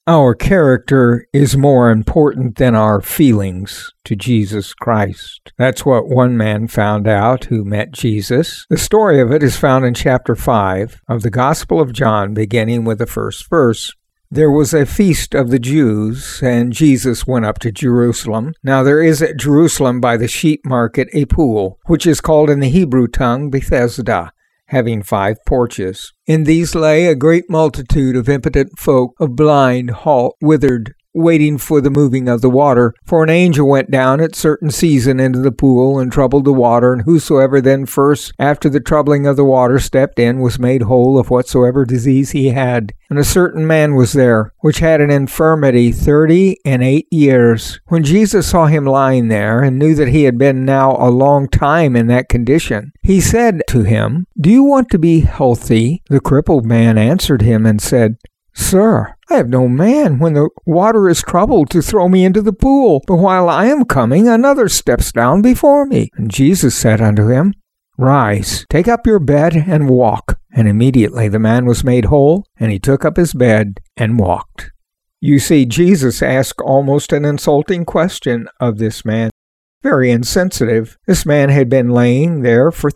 Our character is more important than our feelings to Jesus Christ. That's what one man found out who met Jesus. The story of it is found in chapter 5 of the Gospel of John, beginning with the first verse. There was a feast of the Jews, and Jesus went up to Jerusalem. Now there is at Jerusalem by the sheep market a pool, which is called in the Hebrew tongue Bethesda, having 5 porches. In these lay a great multitude of impotent folk, of blind, halt, withered, waiting for the moving of the water. For an angel went down at certain season into the pool, and troubled the water, and whosoever then first, after the troubling of the water, stepped in, was made whole of whatsoever disease he had. And a certain man was there, which had an infirmity 38 years. When Jesus saw him lying there, and knew that he had been now a long time in that condition, he said to him, Do you want to be healthy? The crippled man answered him and said, Sir, I have no man when the water is troubled to throw me into the pool, but while I am coming, another steps down before me. And Jesus said unto him, Rise, take up your bed, and walk. And immediately the man was made whole, and he took up his bed and walked. You see, Jesus asked almost an insulting question of this man. Very insensitive. This man had been laying there for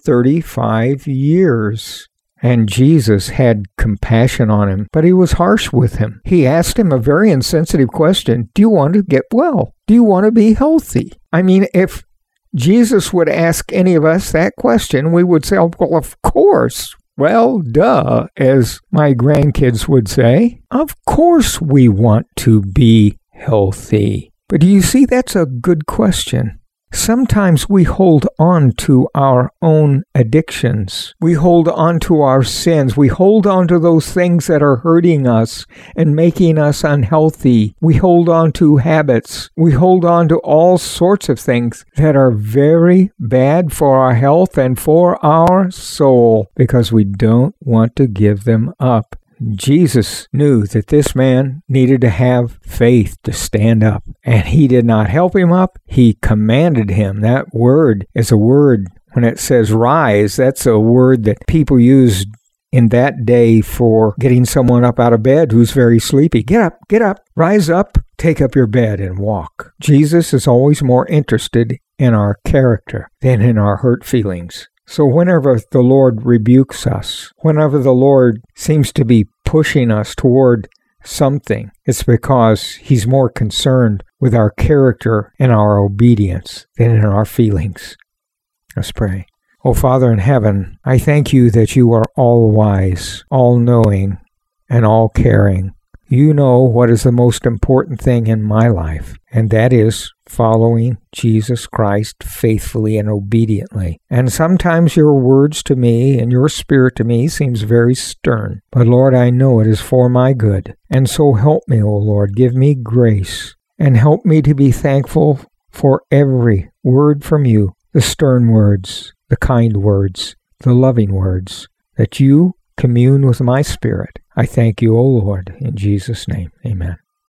35 years. And Jesus had compassion on him, but he was harsh with him. He asked him a very insensitive question. Do you want to get well? Do you want to be healthy? I mean, if Jesus would ask any of us that question, we would say, well, of course. Well, duh, as my grandkids would say. Of course we want to be healthy. But do you see, that's a good question. Sometimes we hold on to our own addictions. We hold on to our sins. We hold on to those things that are hurting us and making us unhealthy. We hold on to habits. We hold on to all sorts of things that are very bad for our health and for our soul because we don't want to give them up. Jesus knew that this man needed to have faith to stand up, and he did not help him up. He commanded him. That word is a word, when it says rise, that's a word that people used in that day for getting someone up out of bed who's very sleepy. Get up, rise up, take up your bed and walk. Jesus is always more interested in our character than in our hurt feelings. So whenever the Lord rebukes us, whenever the Lord seems to be pushing us toward something, it's because He's more concerned with our character and our obedience than in our feelings. Let's pray. Oh, Father in heaven, I thank You that You are all-wise, all-knowing, and all-caring. You know what is the most important thing in my life, and that is following Jesus Christ faithfully and obediently. And sometimes Your words to me and Your Spirit to me seems very stern. But Lord, I know it is for my good. And so help me, O Lord, give me grace, and help me to be thankful for every word from You, the stern words, the kind words, the loving words, that You commune with my spirit. I thank You, O Lord, in Jesus' name. Amen.